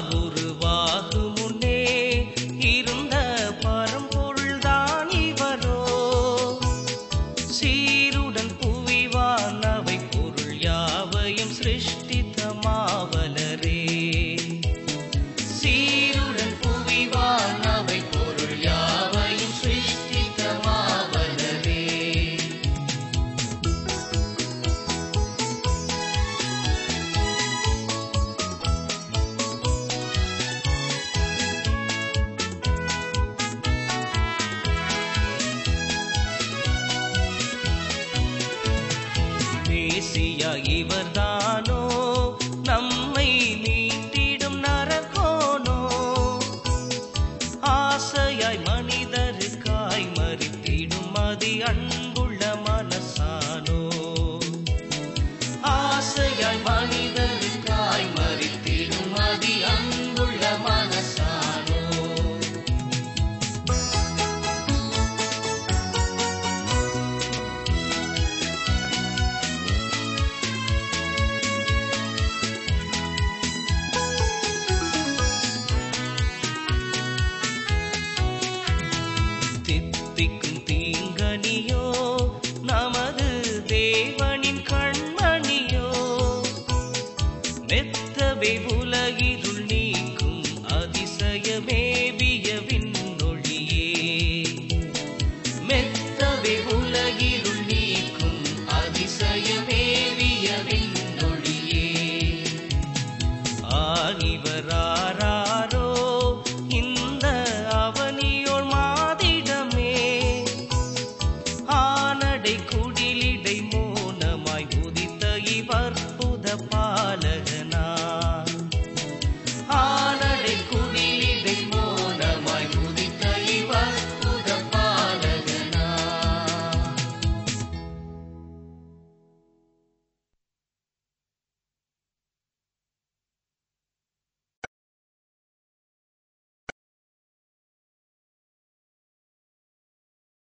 உருவாகும் முன்னே இருந்த பரம்பொருள்தான் இவரோ. சீருடன் புவிவானவை பொருள் யாவையும் சிருஷ்டித்த மாவலரே. சீருடன் புவிவானவை பொருள் யாவையும் சிருஷ்டித்த மாவலரே. மேசியா இவர்தானோ நம்மை மீட்டிடும் நரகோனோ. ஆசையாய் மனிதருக்காய் மறித்திடும் அதி அன்புள்ள மனசானோ. ஆசையாய் மனிதருக்காய் மறித்திடும் அதி அன்புள்ள மனசானோ. தித்திக்கும் தீங்கனியோ நமது தேவனின் கண்மணியோ. மெத்தவே உலகிருள் நீக்கும் அதிசயமேவிய விண்ணொளியே. மெத்தவே உலகிருள் நீக்கும் அதிசயமேவிய விண்ணொளியே. ஆகிவராரோ இந்த அவனியோர் மாதிடமே. ஆனடை குடிலிடை மோனமாய் உதித்த இவற்புத